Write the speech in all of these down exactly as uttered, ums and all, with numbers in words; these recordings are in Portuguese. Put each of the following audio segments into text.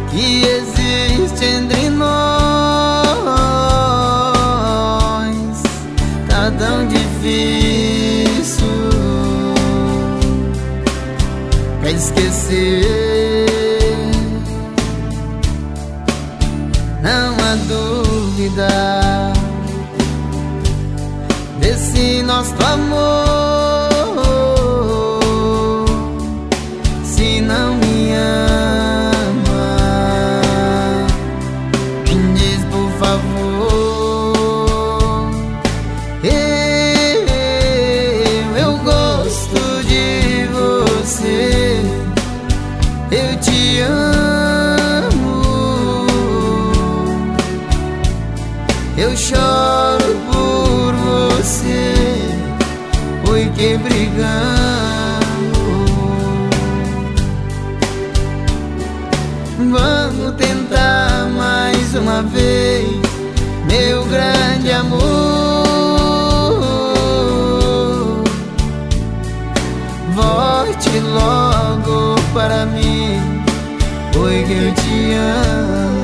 que existe entre nós. Tá tão difícil pra esquecer. Não há dúvida desse nosso amor. Se não me ama, me diz por favor. Eu, eu gosto de você, eu te amo, eu choro por você, porque brigamos. Vamos tentar mais uma vez, meu grande amor. Volte logo para mim, porque eu te amo.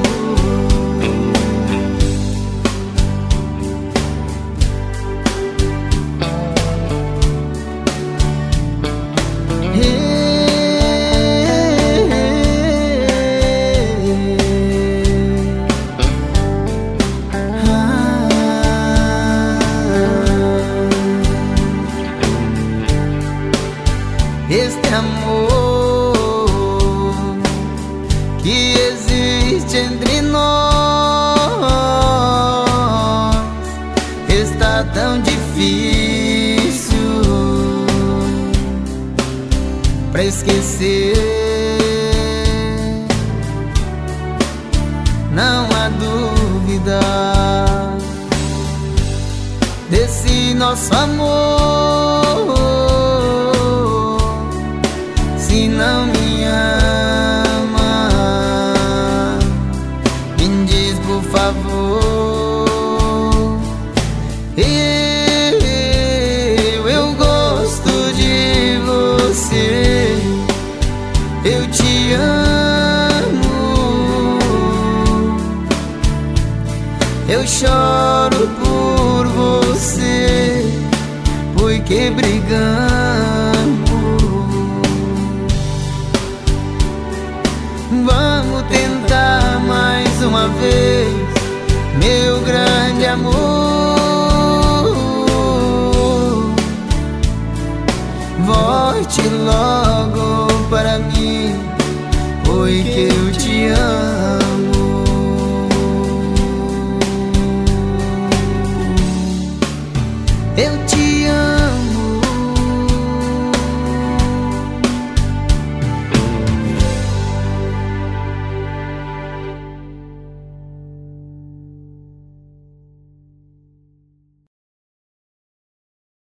Este amor que existe entre nós está tão difícil pra esquecer. Não há dúvida desse nosso amor. Se não me ama, me diz por favor. Eu, eu gosto de você, eu te amo, eu choro por você, porque brigamos. Vamos tentar mais uma vez, meu grande amor. Volte logo para mim, porque